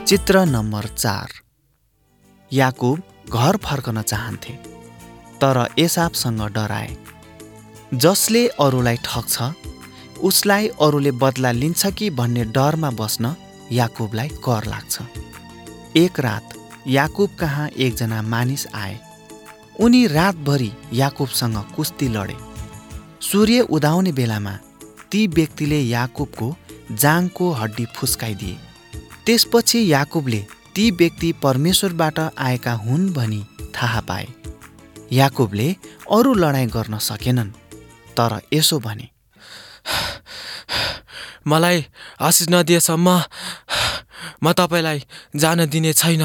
चित्र नम्बर 4। याकुब घर फर्कन चाहन्थे, तर एसावसँग डराए। जसले अरूलाई ठग्छ उसलाई अरूले बदला लिन्छ कि भन्ने डरमा बस्न याकुबलाई कर लाग्छ। एक रात याकुब कहाँ एकजना मानिस आए। उनी रातभरि याकुबसँग कुस्ती लडे। सूर्य उदाउने बेलामा ती व्यक्तिले याकुबको जाँघको हड्डी फुस्काइदिए। त्यसपछि याकुबले ती व्यक्ति परमेश्वरबाट आएका हुन् भनी थाहा पाए। याकुबले अरू लडाईँ गर्न सकेनन्, तर यसो भने, मलाई आशिष नदिएसम्म म तपाईलाई जान दिने छैन।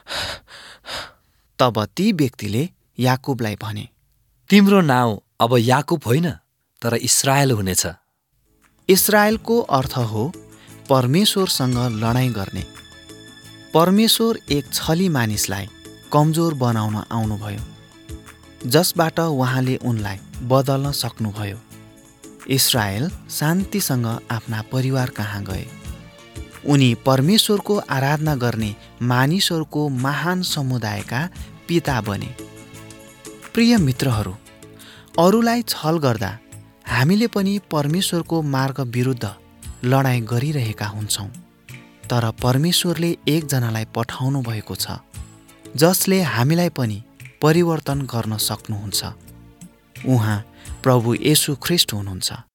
तब ती व्यक्तिले याकुबलाई भने, तिम्रो नाउँ अब याकुब होइन, तर इस्राएल हुनेछ। इस्राएलको अर्थ हो परमेश्वरसँग लडाईँ गर्ने। परमेश्वर एक छली मानिसलाई कमजोर बनाउन आउनुभयो, जसबाट उहाँले उनलाई बदल्न सक्नुभयो। इस्राएल शान्तिसँग आफ्ना परिवार कहाँ गए। उनी परमेश्वरको आराधना गर्ने मानिसहरूको महान समुदायका पिता बने। प्रिय मित्रहरू, अरूलाई छल गर्दा हामीले पनि परमेश्वरको मार्ग विरुद्ध लडाईँ गरिरहेका हुन्छौँ। तर परमेश्वरले एकजनालाई पठाउनु भएको छ, जसले हामीलाई पनि परिवर्तन गर्न सक्नुहुन्छ। उहाँ प्रभु येशू ख्रीष्ट हुनुहुन्छ।